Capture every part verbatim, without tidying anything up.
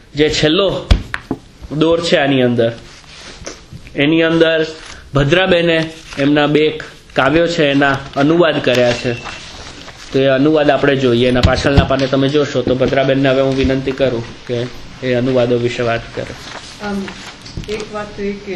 જે છેલ્લો દોર છે આની અંદર, એની અંદર ભદ્રાબેને એમના બે કાવ્યો છે એના અનુવાદ કર્યા છે. તો એ અનુવાદ આપણે જોઈએ. એના પાછળના પાને તમે જોશો તો ભદ્રાબેનને હવે હું વિનંતી કરું કે એ અનુવાદો વિશે વાત કરે. એક વાત તો એ કે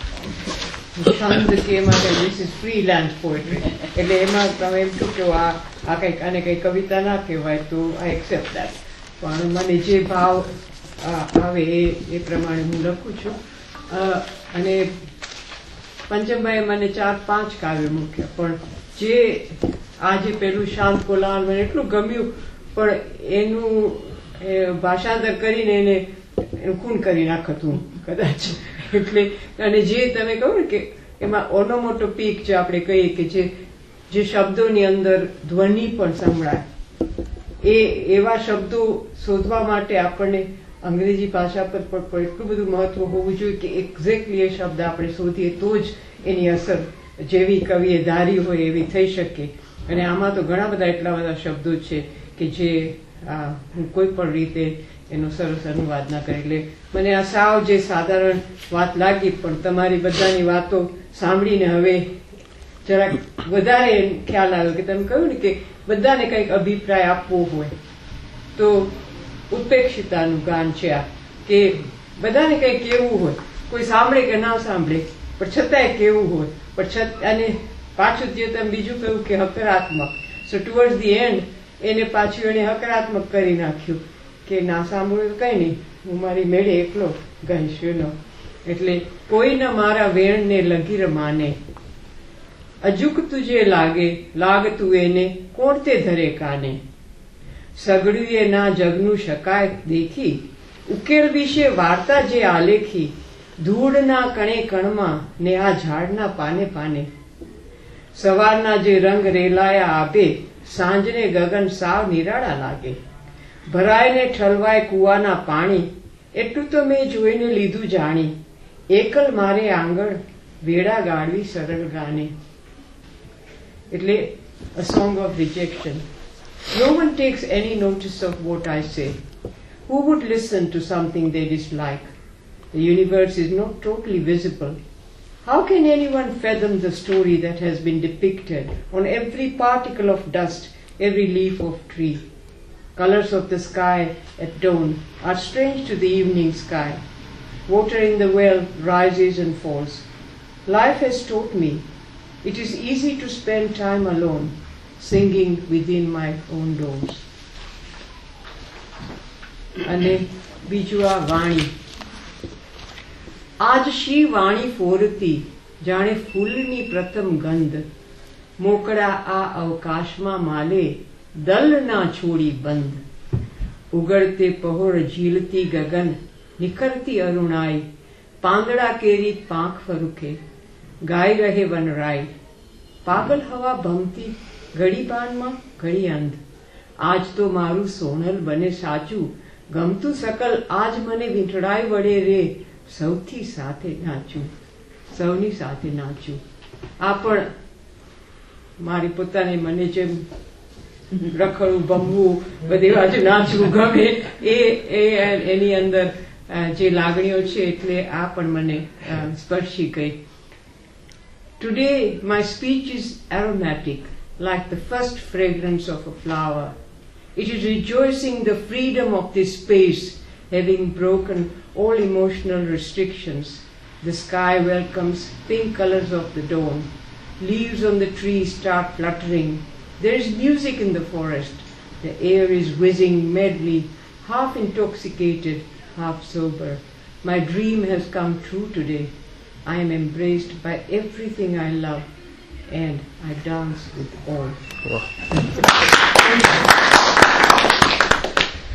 છંદ કે એમાં ધીસ ઇઝ ફ્રીલાન્સ પોએટ્રી, એટલે એમાં તમે એમ કહો કે આ આ કંઈક આને કંઈ કવિતા ના કહેવાય તો આઈ એક્સેપ્ટ દેટ. પણ મને જે ભાવ આવે એ એ પ્રમાણે હું લખું છું. અને પંચમભાઈએ મને ચાર પાંચ કાવ્યો મૂક્યા, પણ જે આજે પેલું શાંત કોલાહલ મને એટલું ગમ્યું, પણ એનું ભાષાંતર કરીને એને ખૂન કરી નાખતું કદાચ. એટલે અને જે તમે કહો ને કે એમાં ઓનોમોટોપિક જે આપણે કહીએ કે જે જે શબ્દોની અંદર ધ્વનિ પણ સંભળાય, એ એવા શબ્દો શોધવા માટે આપણને અંગ્રેજી ભાષા પર પણ એટલું બધું મહત્વ હોવું જોઈએ કે એક્ઝેક્ટલી એ શબ્દ આપણે શોધીએ તો જ એની અસર જેવી કવિએ ધારી હોય એવી થઈ શકે. અને આમાં તો ઘણા બધા એટલા બધા શબ્દો છે કે જે હું કોઈ પણ રીતે એનો સરસ અનુવાદ ના કરે. એટલે મને આ સાવ જે સાધારણ વાત લાગી, પણ તમારી બધાની વાતો સાંભળીને હવે જરાક વધારે ખ્યાલ આવ્યો કે તમે કહ્યું ને કે બધાને કંઈક અભિપ્રાય આપવો હોય તો ઉપેક્ષિતાનું ગાન છે આ, કે બધાને કંઈક કેવું હોય, કોઈ સાંભળે કે ના સાંભળે પણ છતાંય કેવું હોય. પણ છતાં અને પાછું જે તમે બીજું કહ્યું કે હકારાત્મક, સો ટુવર્ડ્સ ધી એન્ડ એને પાછું એને હકારાત્મક કરી નાખ્યું કે ના સાંભળ્યું તો કઈ નહીં, હું મારી મેળે એકલો ગાઈશ. નો એટલે કોઈ ન મારા વેણને લગીર માને, અજુક તુજે લાગે લાગતું એને કોણ તે ધરે કાને, સગડુએ ના જગનું શકાય દેખી, ઉકેલ વિશે વાર્તા જે આલેખી, ધૂળના કણે કણમાં ને આ ઝાડના પાને પાને, સવારના જે રંગ રેલાયા આબે, સાંજને ગગન સાવ નિરાળા લાગે, ભરાયને ઠલવાય કુવાના પાણી, એટલું તો મેં જોઈને લીધું જાણી, એકલ મારે આંગણ વેડા ગાળવી સરળ ગાને. એટલે a song of rejection. No one takes any notice of what I say. Who would listen to something they dislike? The universe is not totally visible. How can anyone fathom the story that has been depicted on every particle of dust, every leaf of tree? Colors of the sky at dawn are strange to the evening sky. Water in the well rises and falls. Life has taught me it is easy to spend time alone, singing within my own doors. અને બીજું આ વાણી, આજ શી વાણી ફોરતી જાણે ફૂલની પ્રથમ ગંધ, મોકળા આ અવકાશમાં માલે દલ ના છોડી બંધ, ઉગડતે પહોળ ઝીલતી ગગન નિખરતી અરુણાઈ, પાંદડા કેરી પાંખ ફરુકે ગાઈ રહે વનરાઈ, પાગલ હવા ભમતી ઘડી બાનમાં ઘડી અંધ, આજ તો મારું સોનલ બને સાચું, ગમતું સકલ આજ મને વીંટળાઈ વડે રે, સૌથી સાથે નાચું સૌની સાથે નાચું. આ પણ મારી પોતાની મને જેમ રખડવું ભમવું બધી બાજુ નાચવું ગમે એ એની અંદર જે લાગણીઓ છે એટલે આ પણ મને સ્પર્શી ગઈ. Today my speech is aromatic, like the first fragrance of a flower. It is rejoicing the freedom of this space, having broken all emotional restrictions. The sky welcomes pink colors of the dawn. Leaves on the trees start fluttering. There is music in the forest. The air is whizzing madly, half intoxicated, half sober. My dream has come true today. I am embraced by everything I love, and I dance with all. Wow.